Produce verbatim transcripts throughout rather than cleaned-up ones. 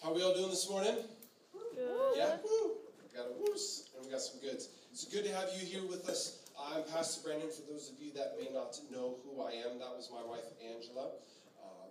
How are we all doing this morning? Good. Yeah? Woo! We got a woos, and we got some goods. It's good to have you here with us. I'm Pastor Brandon. For those of you that may not know who I am, that was my wife, Angela. Uh,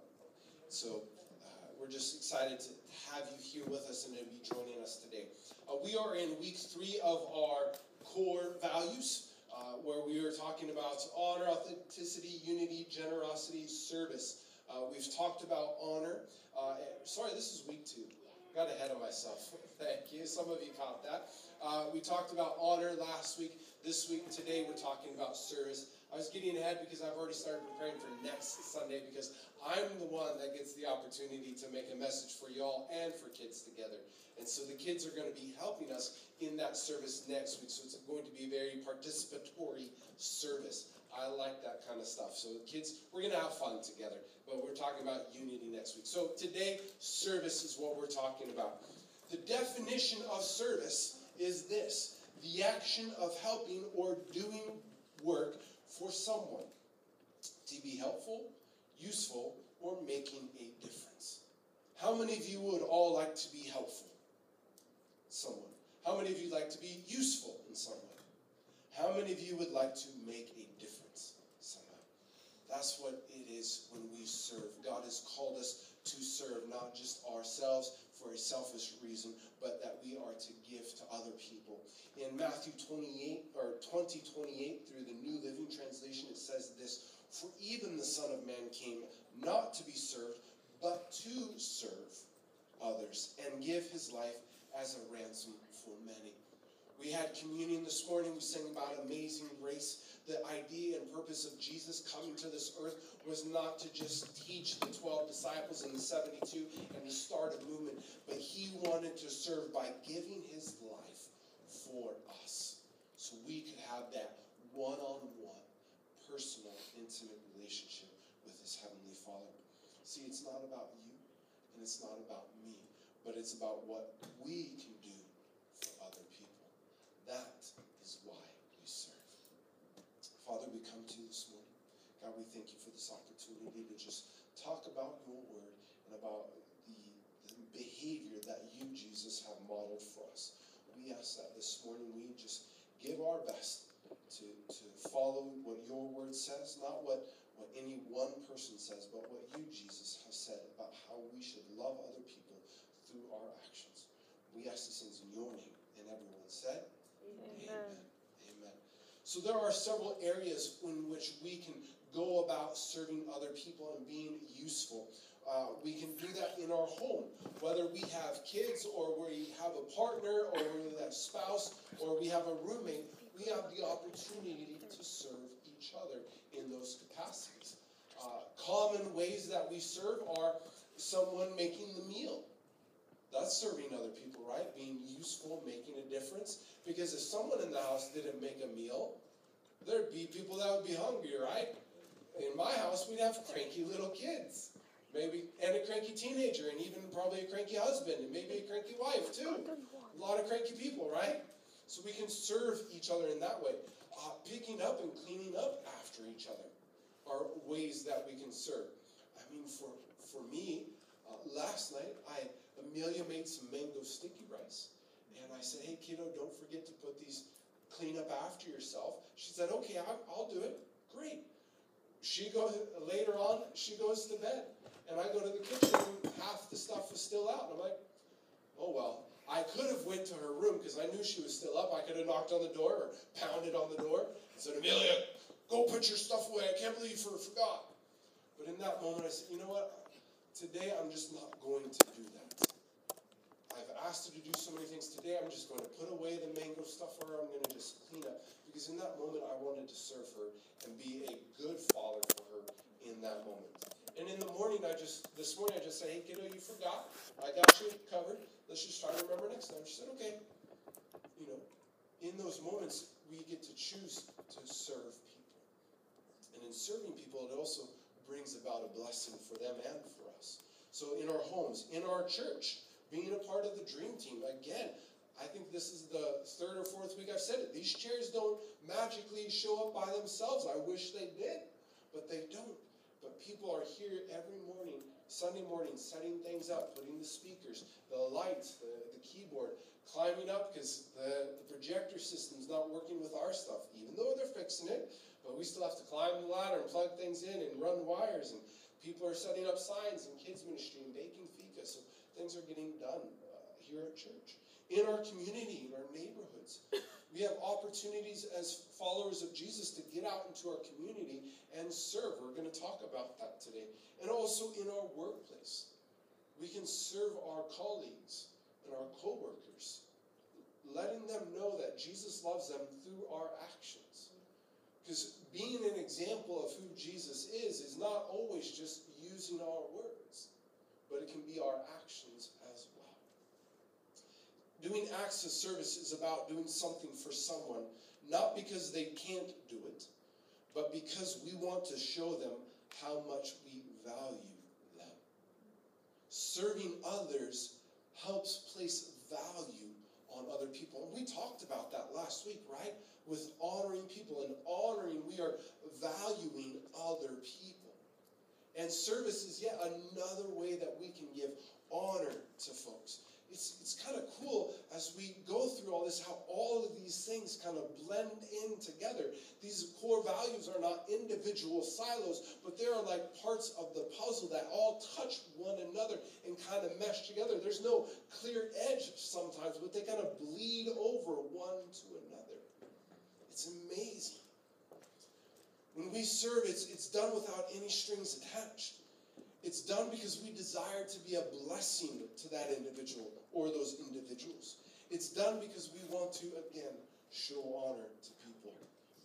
so uh, we're just excited to have you here with us and to be joining us today. Uh, we are in week three of our core values, uh, where we are talking about honor, authenticity, unity, generosity, service. Uh, we've talked about honor. Uh, sorry, this is week two. Got ahead of myself. Thank you. Some of you caught that. Uh, we talked about honor last week. This week, today, we're talking about service. I was getting ahead because I've already started preparing for next Sunday because I'm the one that gets the opportunity to make a message for y'all and for kids together. And so the kids are going to be helping us in that service next week. So it's going to be a very participatory service. I like that kind of stuff. So kids, we're going to have fun together. But we're talking about unity next week. So today, service is what we're talking about. The definition of service is this: the action of helping or doing work for someone to be helpful, useful, or making a difference. How many of you would all like to be helpful? Someone. How many of you like to be useful in some way? How many of you would like to make a difference somehow? That's what it is when we serve. God has called us to serve not just ourselves for a selfish reason, but that we are to give to other people. In Matthew twenty-eight or twenty twenty-eight, through the New Living Translation, it says this: "For even the Son of Man came not to be served, but to serve others and give his life as a ransom for many." We had communion this morning. We sang about Amazing Grace. The idea and purpose of Jesus coming to this earth was not to just teach the twelve disciples and the seventy-two and to start a movement, but he wanted to serve by giving his life for us so we could have that one-on-one, personal, intimate relationship with his Heavenly Father. See, it's not about you and it's not about me, but it's about what we can do for other people. That is why we serve. Father, we come to you this morning. God, we thank you for this opportunity to just talk about your word and about the, the behavior that you, Jesus, have modeled for us. We ask that this morning we just give our best to, to follow what your word says, not what, what any one person says, but what you, Jesus, have said about how we should love other people through our actions. We ask these things in your name. And everyone said, Amen. Amen. Amen. So there are several areas in which we can go about serving other people and being useful. Uh, we can do that in our home, whether we have kids or we have a partner or we have a spouse or we have a roommate. We have the opportunity to serve each other in those capacities. Uh, common ways that we serve are someone making the meal. That's serving other people, right? Being useful, making a difference. Because if someone in the house didn't make a meal, there'd be people that would be hungry, right? In my house, we'd have cranky little kids. Maybe, and a cranky teenager, and even probably a cranky husband, and maybe a cranky wife, too. A lot of cranky people, right? So we can serve each other in that way. Uh, picking up and cleaning up after each other are ways that we can serve. I mean, for, for me, uh, last night, I... Amelia made some mango sticky rice. And I said, hey, kiddo, don't forget to put these, clean up after yourself. She said, okay, I'll, I'll do it. Great. She goes, later on, she goes to bed. And I go to the kitchen and half the stuff was still out. And I'm like, oh, well. I could have went to her room because I knew she was still up. I could have knocked on the door or pounded on the door and said, Amelia, go put your stuff away. I can't believe you forgot. But in that moment, I said, you know what? Today, I'm just not going to do that. I've asked her to do so many things today. I'm just going to put away the mango stuff for her. I'm going to just clean up. Because in that moment, I wanted to serve her and be a good father for her in that moment. And in the morning, I just, this morning, I just said, hey, kiddo, you forgot. I got you covered. Let's just try to remember next time. She said, okay. You know, in those moments, we get to choose to serve people. And in serving people, it also brings about a blessing for them and for us. So in our homes, in our church, being a part of the dream team, again, I think this is the third or fourth week I've said it. These chairs don't magically show up by themselves. I wish they did, but they don't. But people are here every morning, Sunday morning, setting things up, putting the speakers, climbing up because the, the projector system's not working with our stuff, even though they're fixing it. But we still have to climb the ladder and plug things in and run wires. And people are setting up signs in kids ministry and baking fika. So things are getting done uh, here at church. In our community, in our neighborhoods. We have opportunities as followers of Jesus to get out into our community and serve. We're going to talk about that today. And also in our workplace. We can serve our colleagues and our co-workers, letting them know that Jesus loves them through our actions. Because being an example of who Jesus is is not always just using our words, but it can be our actions as well. Doing acts of service is about doing something for someone, not because they can't do it, but because we want to show them how much we value them. Serving others helps place value on other people. And we talked about that last week, right? With honoring people and honoring, we are valuing other people. And service is yet another way that we can give honor to folks. It's, it's kind of cool as we go through all this, how all of these things kind of blend in together. These core values are not individual silos, but they are like parts of the puzzle that all touch one another and kind of mesh together. There's no clear edge sometimes, but they kind of bleed over one to another. It's amazing. When we serve, it's, it's done without any strings attached. It's done because we desire to be a blessing to that individual or those individuals. It's done because we want to, again, show honor to people.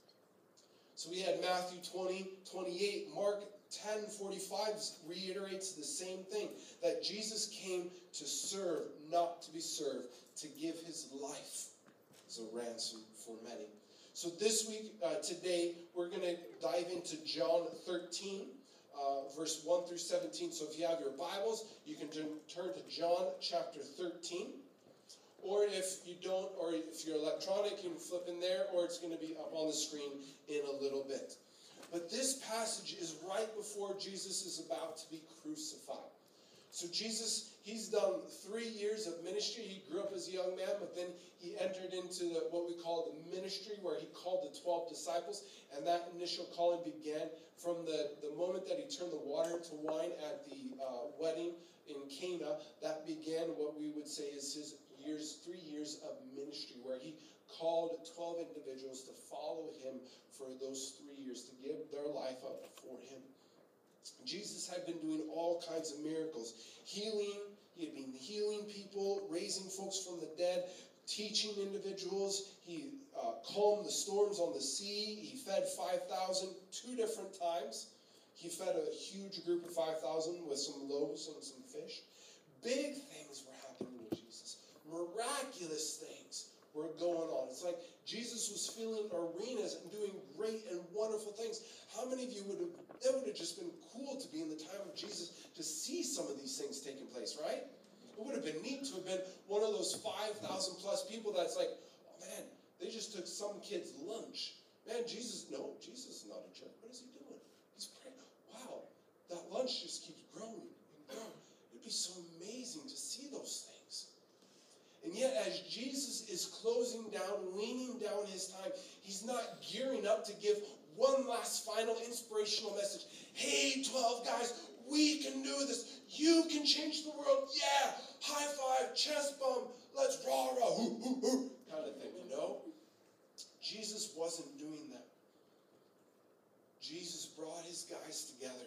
So we had Matthew twenty, twenty-eight. Mark ten, forty-five reiterates the same thing, that Jesus came to serve, not to be served, to give his life as a ransom for many. So this week, uh, today, we're going to dive into John thirteen. Uh, verse one through seventeen. So if you have your Bibles, you can turn to John chapter thirteen. Or if you don't, or if you're electronic, you can flip in there, or it's going to be up on the screen in a little bit. But this passage is right before Jesus is about to be crucified. So Jesus, he's done three years of ministry. He grew up as a young man, but then he entered into the, what we call the ministry, where he called the twelve disciples. And that initial calling began from the, the moment that he turned the water into wine at the uh, wedding in Cana. That began what we would say is his years, three years of ministry, where he called twelve individuals to follow him for those three years, to give their life up for him. Jesus had been doing all kinds of miracles. Healing, he had been healing people, raising folks from the dead, teaching individuals. He uh, calmed the storms on the sea. He fed five thousand two different times. He fed a huge group of five thousand with some loaves and some fish. Big things were happening with Jesus. Miraculous things were going on. It's like Jesus was filling arenas and doing great and wonderful things. How many of you would have, it would have just been cool to be in the time of Jesus to see some of these things taking place, right? It would have been neat to have been one of those five thousand plus people that's like, oh man, they just took some kid's lunch. Man, Jesus, no, Jesus is not a jerk. What is he doing? He's praying. Wow, that lunch just keeps growing and growing. It'd be so amazing to see those things. And yet, as Jesus is closing down, leaning down his time, he's not gearing up to give one last final inspirational message. Hey, twelve guys, we can do this. You can change the world. Yeah, high five, chest bump, let's rah rah, hoo hoo hoo, kind of thing, you know? Jesus wasn't doing that. Jesus brought his guys together,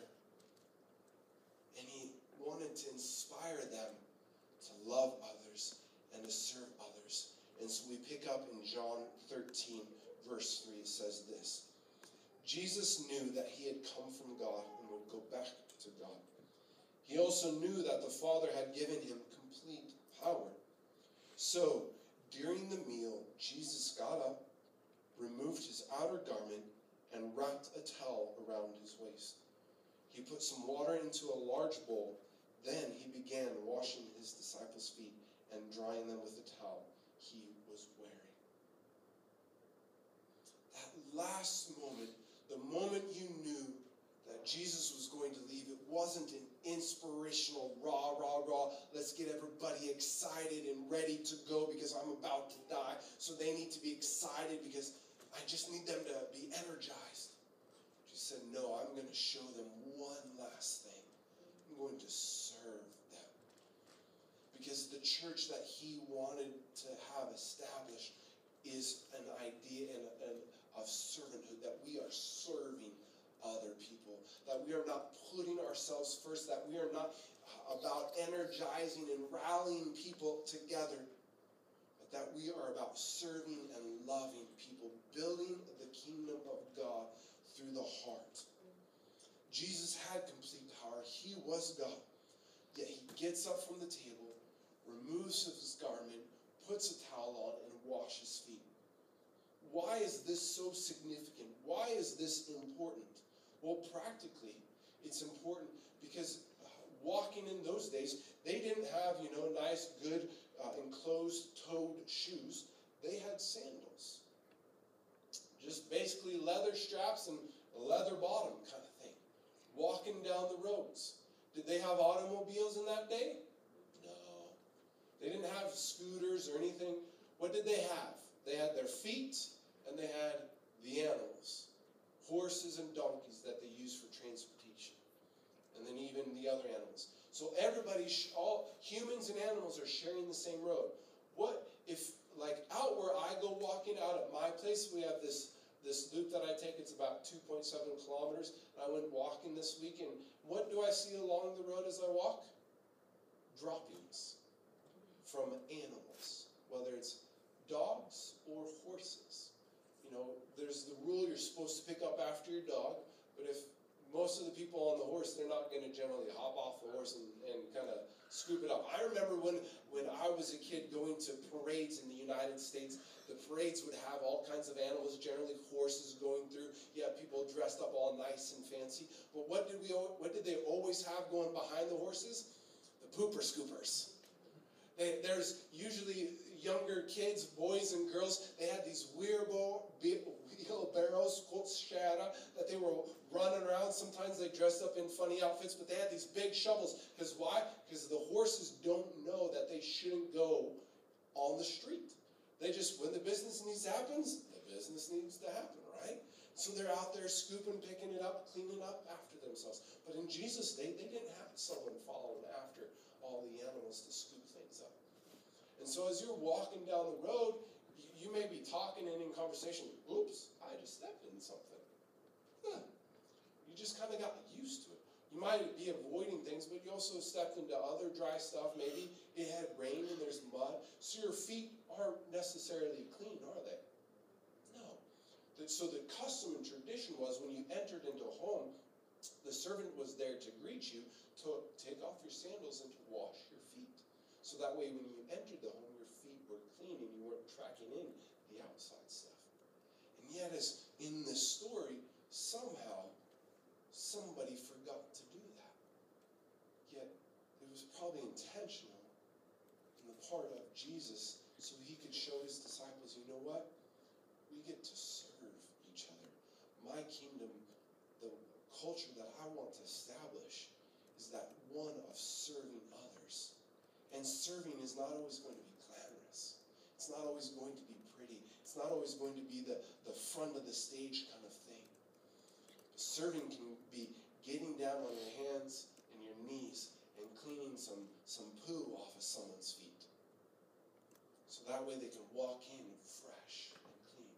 and he wanted to inspire them to love others and to serve others. And so we pick up in John thirteen, verse three. It says this: Jesus knew that he had come from God and would go back to God. He also knew that the Father had given him complete power. So, during the meal, Jesus got up, removed his outer garment, and wrapped a towel around his waist. He put some water into a large bowl. Then he began washing his disciples' feet and drying them with the towel he was wearing. That last moment, the moment you knew that Jesus was going to leave, it wasn't an inspirational, rah, rah, rah, let's get everybody excited and ready to go because I'm about to die. So they need to be excited because I just need them to be energized. Jesus said, no, I'm going to show them one last thing. I'm going to serve them. Because the church that he wanted to have established is an idea and, and of servanthood, that we are serving other people, that we are not putting ourselves first, that we are not about energizing and rallying people together, but that we are about serving and loving people, building the kingdom of God through the heart. Jesus had complete power. He was God. Yet he gets up from the table, removes his garment, puts a towel on, and washes feet. Why is this so significant? Why is this important? Well, practically, it's important because walking in those days, they didn't have, you know, nice, good, uh, enclosed, toed shoes. They had sandals. Just basically leather straps and a leather bottom kind of thing. Walking down the roads. Did they have automobiles in that day? No. They didn't have scooters or anything. What did they have? They had their feet and they had the animals. Horses and donkeys that they used for transportation. And then even the other animals. So everybody, all humans and animals are sharing the same road. What if, like out where I go walking out at my place, we have this, this loop that I take. It's about two point seven kilometers. I went walking this week, and what do I see along the road as I walk? Droppings from animals, whether it's dogs or horses. You know, there's the rule you're supposed to pick up after your dog, but if most of the people on the horse, they're not going to generally hop off the horse and, and kind of scoop it up. I remember when, when I was a kid going to parades in the United States, the parades would have all kinds of animals, generally horses going through. You have people dressed up all nice and fancy. But what did we? What did they always have going behind the horses? The pooper scoopers. They, there's usually younger kids, boys and girls. They had these wheelbarrows, quote shara, that they were running around. Sometimes they dressed up in funny outfits, but they had these big shovels. Because why? Because the horses don't know that they shouldn't go on the street. They just, when the business needs happens, the business needs to happen, right? So they're out there scooping, picking it up, cleaning up after themselves. But in Jesus' day, they didn't have someone following after all the animals to scoop things up. And so as you're walking down the road, you, you may be talking and in conversation, oops, I just stepped in something. Huh. You just kind of got used to it. You might be avoiding things, but you also stepped into other dry stuff. Maybe it had rain and there's mud. So your feet aren't necessarily clean, are they? No. So the custom and tradition was when you entered into a home, the servant was there to greet you, to take off your sandals and to wash your feet. So that way when you entered the home, your feet were clean and you weren't tracking in the outside stuff. And yet, as in this story, somehow somebody forgot to do that. Yet it was probably intentional on the part of Jesus so he could show his disciples, you know what? We get to serve each other. My kingdom, the culture that I want to establish is that one of serving others. And serving is not always going to be glamorous. It's not always going to be pretty. It's not always going to be the, the front of the stage kind of thing. Serving can be getting down on your hands and your knees and cleaning some, some poo off of someone's feet. So that way they can walk in fresh and clean.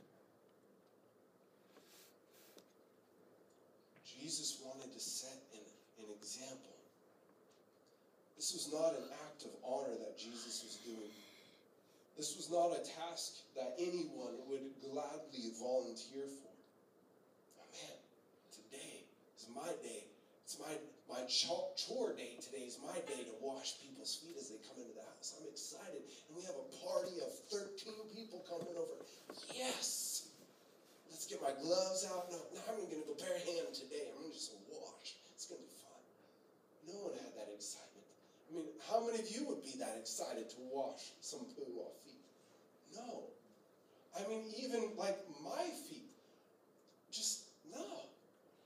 Jesus wanted to set an, an example. This was not an act of honor that Jesus was doing. This was not a task that anyone would gladly volunteer for. Oh man, today is my day. It's my, my chore day today. Is my day to wash people's feet as they come into the house. I'm excited. And we have a party of thirteen people coming over. Yes! Let's get my gloves out. No, no I'm going to go barehanded today. I'm going to just wash. It's going to be fun. No one had that excitement. I mean, how many of you would be that excited to wash some poo off feet? No. I mean, even like my feet. Just, no.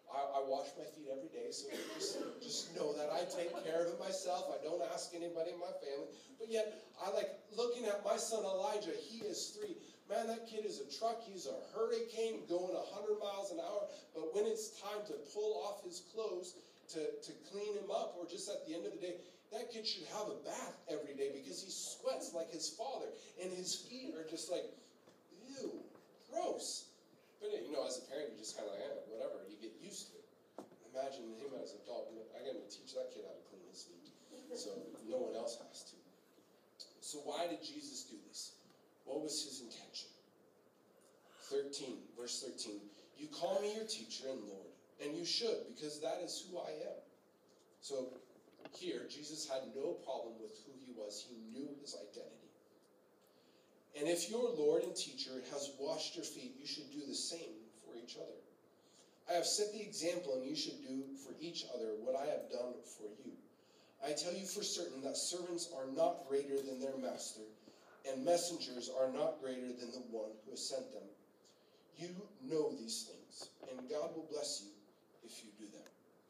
I, I wash my feet every day, so just, just know that I take care of it myself. I don't ask anybody in my family. But yet, I like looking at my son Elijah. He is three. Man, that kid is a truck. He's a hurricane going one hundred miles an hour. But when it's time to pull off his clothes, to, to clean him up, or just at the end of the day, that kid should have a bath every day because he sweats like his father. And his feet are just like, ew, gross. But you know, as a parent, you just kind of like, eh, whatever, you get used to it. Imagine him as an adult. I got to teach that kid how to clean his feet, so no one else has to. So why did Jesus do this? What was his intention? thirteen, verse thirteen. You call me your teacher and Lord, and you should, because that is who I am. So here, Jesus had no problem with who he was. He knew his identity. And if your Lord and teacher has washed your feet, you should do the same for each other. I have set the example, and you should do for each other what I have done for you. I tell you for certain that servants are not greater than their master, and messengers are not greater than the one who has sent them. You know these things, and God will bless you if you do them.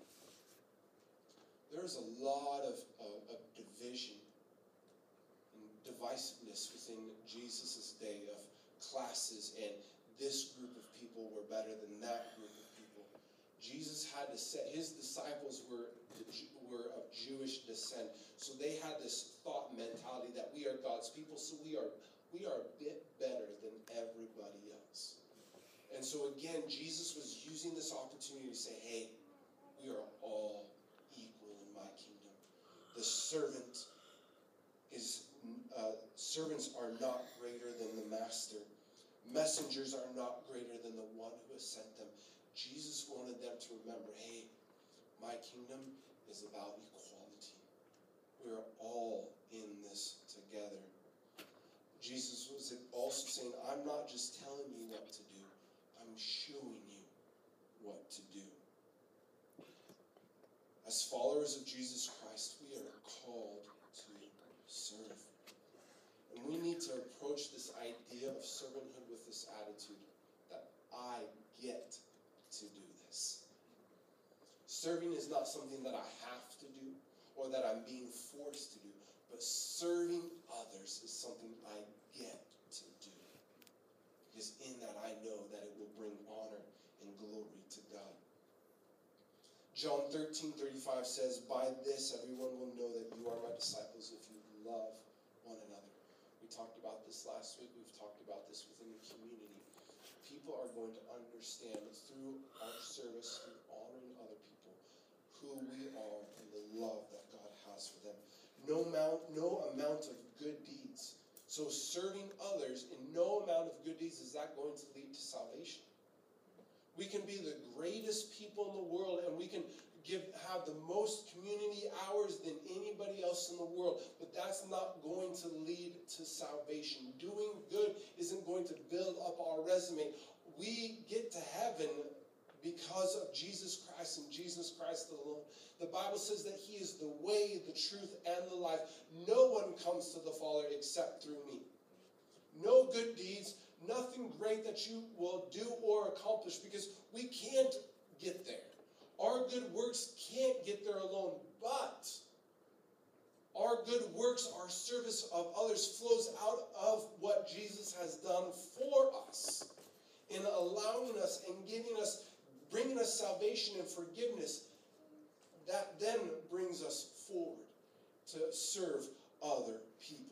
There is a lot of, uh, of division and divisiveness within Jesus' day of classes, and this group of people were better than that group of people. Jesus had to set, his disciples were, were of Jewish descent, so they had this thought mentality that we are God's people, so we are, we are a bit better than everybody else. And so again, Jesus was using this opportunity to say, hey, we are all equal in my kingdom. The servant is, uh, servants are not greater than the master. Messengers are not greater than the one who has sent them. Jesus wanted them to remember, hey, my kingdom is about equality. We're all in this together. Jesus was also saying, I'm not just telling you what to do, I'm showing you what to do. As followers of Jesus Christ, we are called to serve. And we need to approach this idea of servanthood with this attitude that I get to do this. Serving is not something that I have to do or that I'm being forced to do, but serving others is something I get to do. Because in that I know that it will bring honor and glory to God. John thirteen thirty-five says, by this everyone will know that you are my disciples if you love one another. We talked about this last week. We've talked about this within the community. People are going to understand through our service, through honoring other people, who we are and the love that God has for them. No amount, no amount of good deeds. So serving others in no amount of good deeds is that going to lead to salvation. We can be the greatest people in the world, and we can give have the most community hours than anybody else in the world, but that's not going to lead to salvation. Doing good isn't going to build up our resume. We get to heaven because of Jesus Christ and Jesus Christ alone. The Bible says that he is the way, the truth, and the life. No one comes to the Father except through me. No good deeds, nothing great that you will do or accomplish, because we can't get there. Our good works can't get there alone, but our good works, our service of others, flows out of what Jesus has done for us in allowing us and giving us, bringing us salvation and forgiveness. That then brings us forward to serve other people.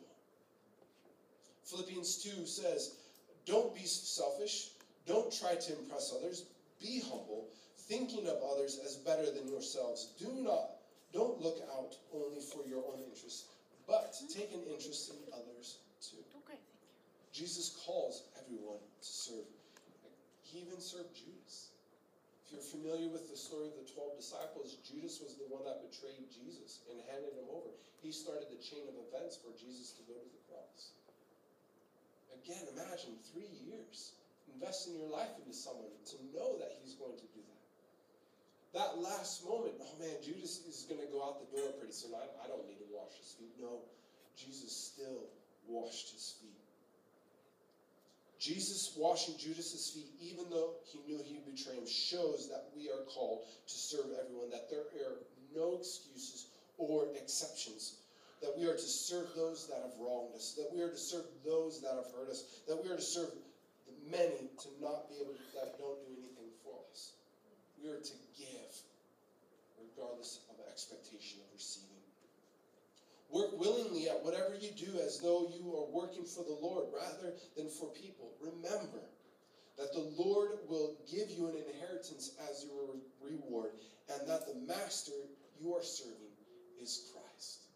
Philippians two says, don't be selfish. Don't try to impress others. Be humble, thinking of others as better than yourselves. Do not, don't look out only for your own interests, but take an interest in others too. Okay, thank you. Jesus calls everyone to serve. He even served Judas. If you're familiar with the story of the twelve disciples, Judas was the one that betrayed Jesus and handed him over. He started the chain of events for Jesus to go to the cross. Again, imagine three years investing your life into someone to know that he's going to do that. That last moment, oh man, Judas is going to go out the door pretty soon. I, I don't need to wash his feet. No, Jesus still washed his feet. Jesus washing Judas's feet, even though he knew he would betray him, shows that we are called to serve everyone, that there are no excuses or exceptions, that we are to serve those that have wronged us, that we are to serve those that have hurt us, that we are to serve the many to not be able to, that don't do anything for us. We are to give, regardless of expectation of receiving. Work willingly at whatever you do as though you are working for the Lord rather than for people. Remember that the Lord will give you an inheritance as your reward, and that the master you are serving is Christ.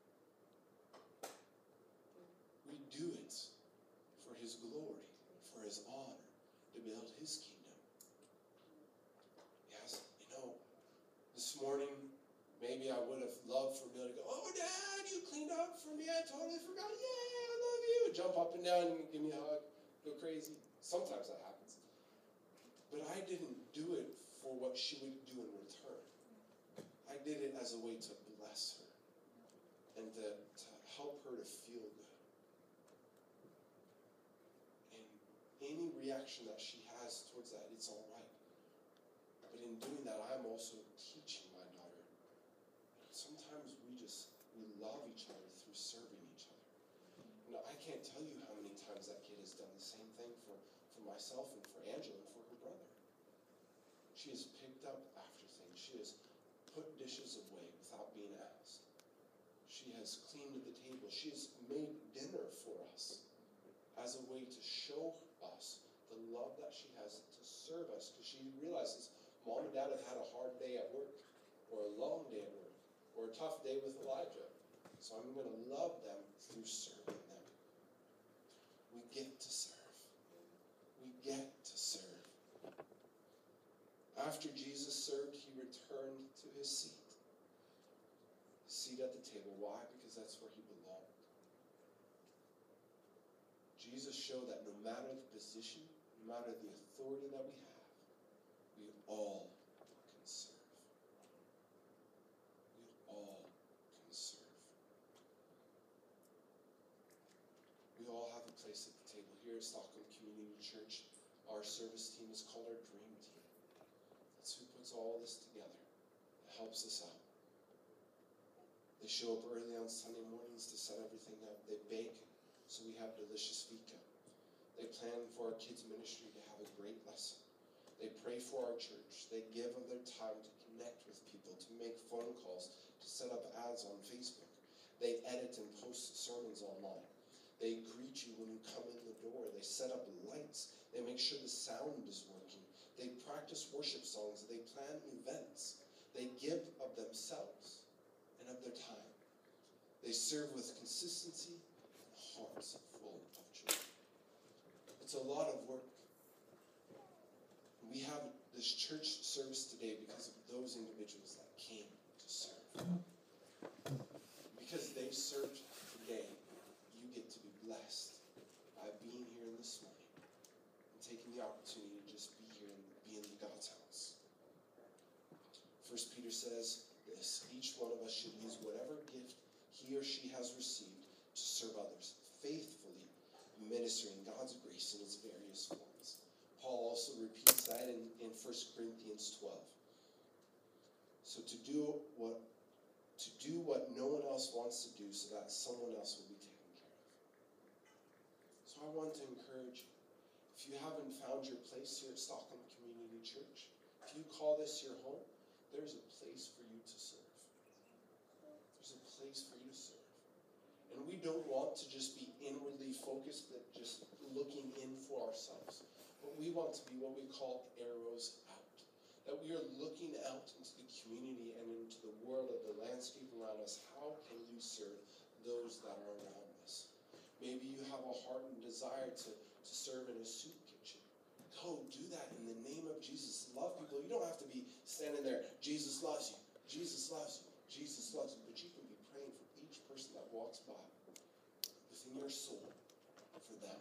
We do it for his glory, for his honor, to build his kingdom. Yes, you know, this morning, maybe I would have loved for Bill to go, "Oh, Dad, you cleaned up for me. I totally forgot. Yay, I love you." Jump up and down and give me a hug. Go crazy. Sometimes that happens. But I didn't do it for what she would do in return. I did it as a way to bless her and to, to help her to feel good. And any reaction that she has towards that, it's all right. But in doing that, I'm also teaching my daughter. Sometimes we just, we love each other through serving each other. Now, I can't tell you how many times that kid has done the same thing for, for myself and for Angela and for her brother. She has picked up after things. She has put dishes away without being asked. She has cleaned the table. She has made dinner for us as a way to show us the love that she has to serve us, because she realizes Mom and Dad have had a hard day at work, or a long day at work, or a tough day with Elijah. So I'm going to love them through serving them. We get to serve. We get to serve. After Jesus served, he returned to his seat. His seat at the table. Why? Because that's where he belonged. Jesus showed that no matter the position, no matter the authority that we have, we all can serve. We all can serve. We all have a place at the table. Here at Stockholm Community Church, our service team is called our Dream Team. That's who puts all this together. It helps us out. They show up early on Sunday mornings to set everything up. They bake, so we have delicious fika. They plan for our kids' ministry to have a great lesson. They pray for our church. They give of their time to connect with people, to make phone calls, to set up ads on Facebook. They edit and post sermons online. They greet you when you come in the door. They set up lights. They make sure the sound is working. They practice worship songs. They plan events. They give of themselves and of their time. They serve with consistency and hearts full of joy. It's a lot of work. We have this church service today because of those individuals that came to serve. Because they served today, you get to be blessed by being here this morning and taking the opportunity to just be here and be in God's house. First Peter says this: each one of us should use whatever gift he or she has received to serve others, faithfully ministering God's grace in its various forms. Paul also repeats that in, in First Corinthians twelve. So to do what to do what no one else wants to do, so that someone else will be taken care of. So I want to encourage you, if you haven't found your place here at Stockholm Community Church, if you call this your home, there's a place for you to serve. There's a place for you to serve. And we don't want to just be inwardly focused, but just looking in for ourselves. But we want to be what we call arrows out. That we are looking out into the community and into the world of the landscape around us. How can you serve those that are around us? Maybe you have a heart and desire to, to serve in a soup kitchen. Go do that in the name of Jesus. Love people. You don't have to be standing there, Jesus loves you, Jesus loves you, Jesus loves you. But you can be praying for each person that walks by within your soul for them.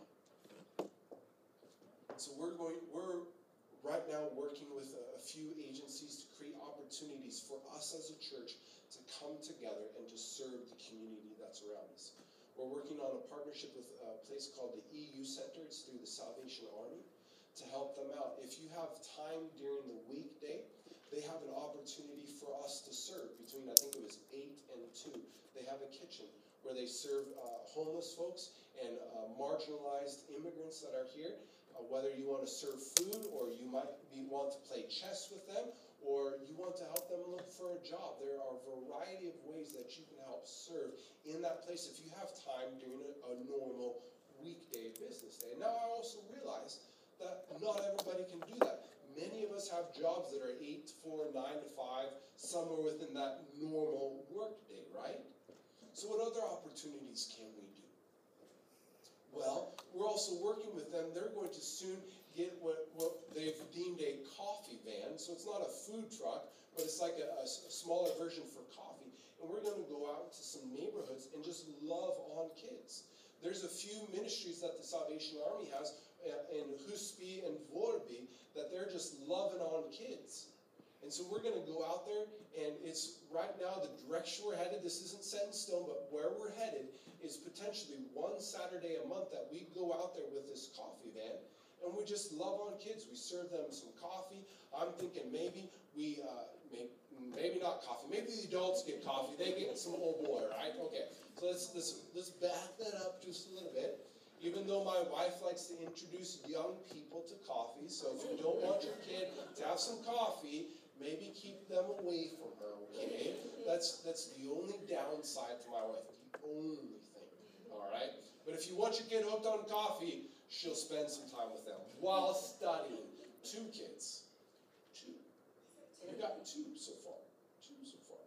So we're going, we're right now working with a, a few agencies to create opportunities for us as a church to come together and to serve the community that's around us. we're working on a partnership with a place called the E U Center. It's through the Salvation Army to help them out. If you have time during the weekday, they have an opportunity for us to serve between, I think it was eight and two. They have a kitchen where they serve uh, homeless folks and uh, marginalized immigrants that are here. Uh, whether you want to serve food, or you might be, want to play chess with them, or you want to help them look for a job. There are a variety of ways that you can help serve in that place if you have time during a, a normal weekday business day. Now, I also realize that not everybody can do that. Many of us have jobs that are eight to four, nine to five, somewhere within that normal work day, right? So what other opportunities can we do? Well, we're also working with them. They're going to soon get what, what they've deemed a coffee van. So it's not a food truck, but it's like a, a smaller version for coffee. And we're going to go out into some neighborhoods and just love on kids. There's a few ministries that the Salvation Army has in Husby and Vorby that they're just loving on kids. And so we're going to go out there, and it's right now the direction we're headed. This isn't set in stone, but where we're headed is potentially one Saturday a month that we go out there with this coffee van, and we just love on kids. We serve them some coffee. I'm thinking maybe we, uh, maybe, maybe not coffee. Maybe the adults get coffee. They get some old boy, right? Okay. So let's let's let's back that up just a little bit. Even though my wife likes to introduce young people to coffee, so if you don't want your kid to have some coffee, maybe keep them away from her, okay? That's that's the only downside to my wife, the only thing, all right? But if you want your kid hooked on coffee, she'll spend some time with them while studying. Two kids. Two. You got two so far. Two so far.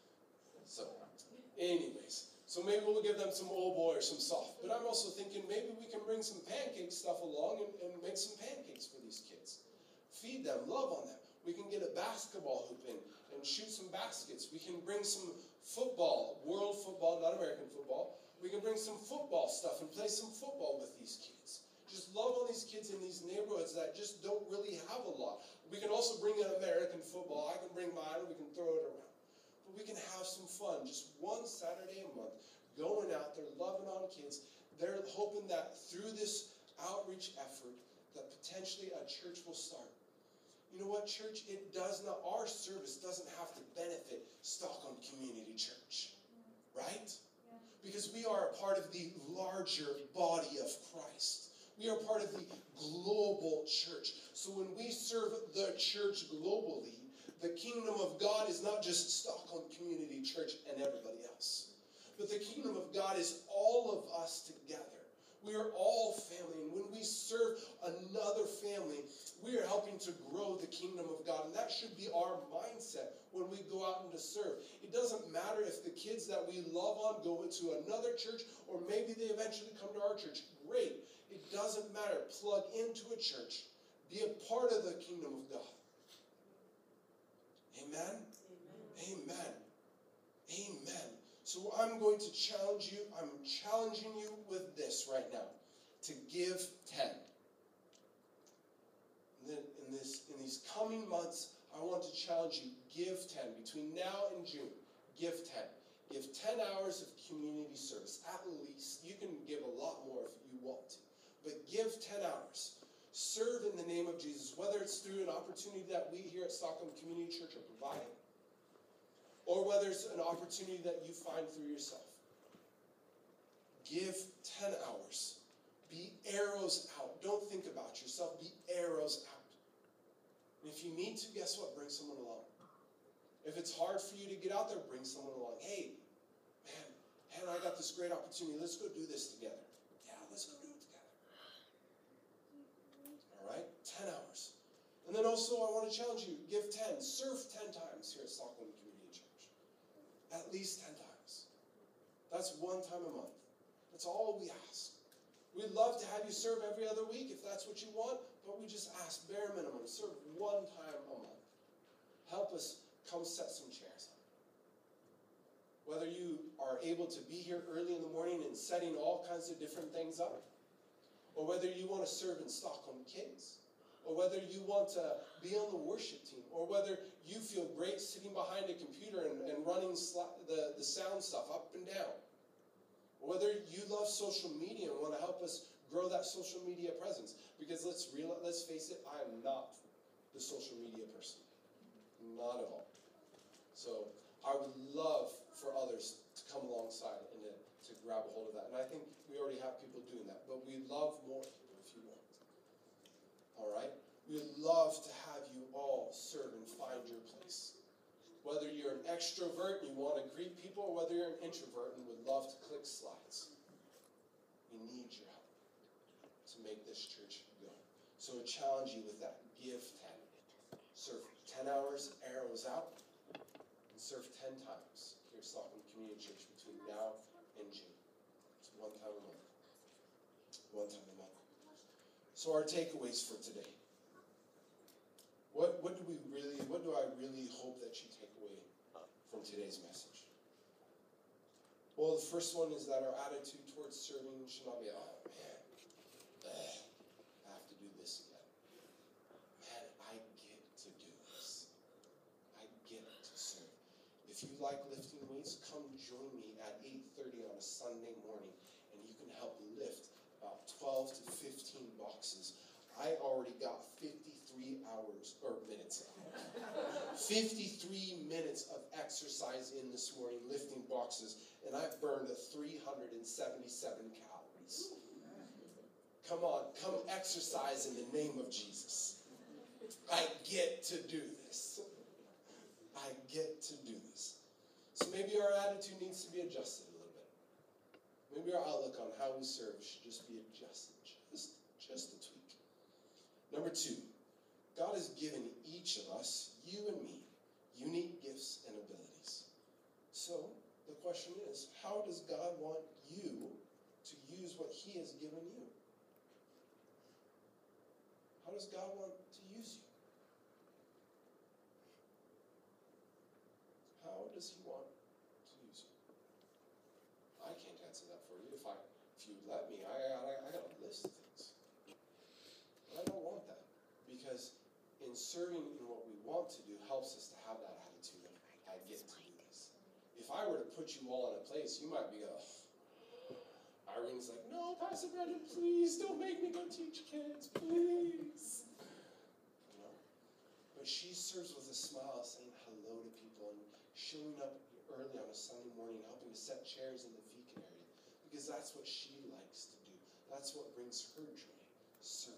So, anyways. So maybe we'll give them some old boy or some soft. But I'm also thinking maybe we can bring some pancake stuff along and, and make some pancakes for these kids. Feed them, love on them. We can get a basketball hoop in and shoot some baskets. We can bring some football, world football, not American football. We can bring some football stuff and play some football with these kids. Just love on these kids in these neighborhoods that just don't really have a lot. We can also bring an American football. I can bring mine and we can throw it around. But we can have some fun, just one Saturday a month, going out there, loving on kids. They're hoping that through this outreach effort, that potentially a church will start. You know what, church? It does not, our service doesn't have to benefit Stockholm Community Church, right? Yeah. Because we are a part of the larger body of Christ. We are part of the global church. So when we serve the church globally, the kingdom of God is not just Stockholm Community Church and everybody else. But the kingdom of God is all of us together. We are all family. And when we serve another family, we are helping to grow the kingdom of God. And that should be our mindset when we go out and to serve. It doesn't matter if the kids that we love on go to another church, or maybe they eventually come to our church. Great. It doesn't matter. Plug into a church. Be a part of the kingdom of God. Amen? Amen. Amen. Amen. So I'm going to challenge you. I'm challenging you with this right now. To give ten. And then in, this, in these coming months, I want to challenge you. Give ten. Between now and June, give ten. Give ten hours of community service. At least. You can give a lot more if you want to. But give ten hours. Serve in the name of Jesus, whether it's through an opportunity that we here at Stockholm Community Church are providing, or whether it's an opportunity that you find through yourself. Give ten hours. Be arrows out. Don't think about yourself. Be arrows out. And if you need to, guess what? Bring someone along. If it's hard for you to get out there, bring someone along. Hey, man, Hannah, I got this great opportunity. Let's go do this together. Yeah, let's go do it together. All right? ten hours. And then also, I want to challenge you. Give ten. Serve ten times here at Stockholm Community Church. At least ten times. That's one time a month. That's all we ask. We'd love to have you serve every other week if that's what you want, but we just ask bare minimum, serve one time a month. Help us come set some chairs up. Whether you are able to be here early in the morning and setting all kinds of different things up, or whether you want to serve in Stockholm Kids, or whether you want to be on the worship team, or whether you feel great sitting behind a computer and, and running sli- the, the sound stuff up and down. Whether you love social media and want to help us grow that social media presence. Because let's real, let's face it, I am not the social media person. Not at all. So I would love for others to come alongside and to, to grab a hold of that. And I think we already have people doing that. But we'd love more people if you want. All right? We'd love to have you all serve and find your place. Whether you're an extrovert and you want to greet people, or whether you're an introvert and would love to click slides. We need your help to make this church go. So I challenge you with that. Give ten. Serve ten hours, arrows out, and serve ten times here at Stockholm Community Church between now and June. It's one time a month. One time a month. So our takeaways for today. What what do we really, what do I really hope that you take away from today's message? Well, the first one is that our attitude towards serving should not be, oh man, ugh, I have to do this again. Man, I get to do this. I get to serve. If you like lifting weights, come join me at eight thirty on a Sunday morning, and you can help lift about twelve to fifteen boxes. I already got fifty-three hours, or minutes, fifty-three minutes of exercise in this morning, lifting boxes, and I've burned three hundred seventy-seven calories. Come on, come exercise in the name of Jesus. I get to do this. I get to do this. So maybe our attitude needs to be adjusted a little bit. Maybe our outlook on how we serve should just be adjusted, just, just a tweak. Number two, God has given each of us, you and me, unique gifts and abilities. So, the question is, how does God want you to use what He has given you? How does God want to use you? How does He want to use you? I can't answer that for you. If I, if you let me, I, I, I got a list of things. But I don't want that. Because in serving in what we want to do helps us to have that attitude of, I get to do this. If I were to put you all in a place, you might be going, Irene's like, no, Pastor Brendan, please don't make me go teach kids, please. You know? But she serves with a smile, saying hello to people and showing up early on a Sunday morning, helping to set chairs in the Vican area. Because that's what she likes to do. That's what brings her joy, serving.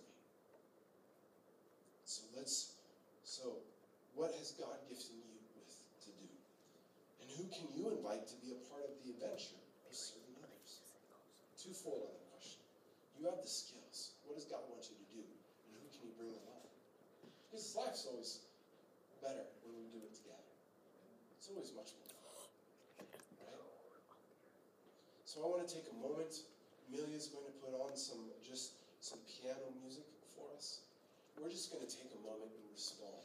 So let's, so what has God gifted you with to do? And who can you invite to be a part of the adventure of serving others? Twofold on the question. You have the skills. What does God want you to do? And who can you bring along? Because life's always better when we do it together. It's always much more fun. Right? So I want to take a moment. Amelia's going to put on some, just some piano music for us. We're just going to take a moment and respond